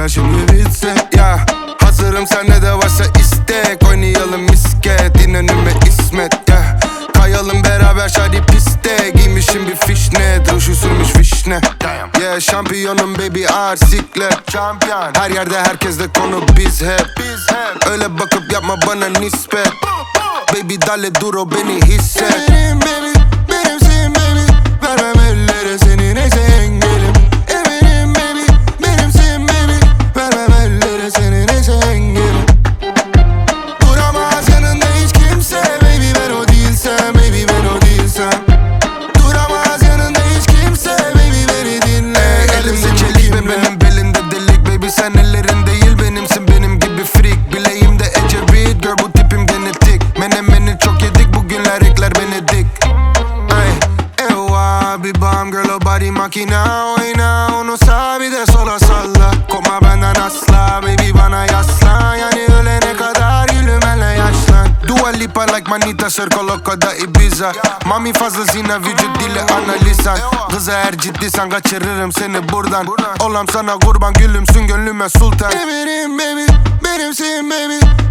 şimdi bitse ya. Hazırım sende de varsa istek. Oynayalım misket, in önüme İsmet ya. Kayalım beraber şadi piste. Giymişim bir fişnet, ruşu sürmüş fişne. Yeah, şampiyonum baby, ağır siklet. Şampiyon, her yerde herkeste konu biz hep. Öyle bakıp yapma bana nispet. Baby dale duro, beni hisset. Benim baby, benimsin baby. Vermem ellere seni, neyse engelim. Eminim baby, benimsin baby. Vermem ellere seni, neyse engelim. Duramaz yanında hiç kimse baby, ben o değilsem baby, ben o değilsem. Duramaz yanında hiç kimse baby, beni dinle. Elimde çelik ve benim belimde delik baby, sen ellerin değil benimsin benim gibi freak. Bileğimde Ecevit girl, bu tipim genetik. Menemeni çok yedik bugünler, ekler beni dik. Ay, ewa bir bam girl, o body makina. Oyna onu sağ bir de sola salla. Kopma benden asla baby, bana yaslan. Yani ölene kadar gülümenle yaşlan. Dua Lipa like manita, circo loco da Ibiza. Mami fazla zina, vücut dili analizan. Kıza eğer ciddiysen kaçırırım seni buradan. Olam sana kurban, gülümsün gönlüme sultan. Eminim baby, benimsin baby.